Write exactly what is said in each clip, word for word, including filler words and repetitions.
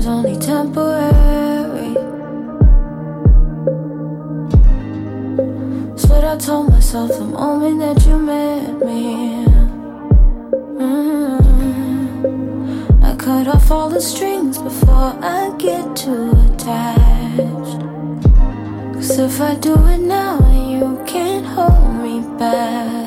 only temporary. It's what I told myself the moment that you met me. mm. I cut off all the strings before I get too attached. Cause if I do it now, you can't hold me back.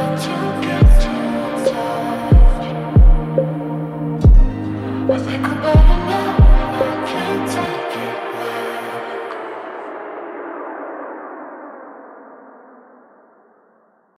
I think about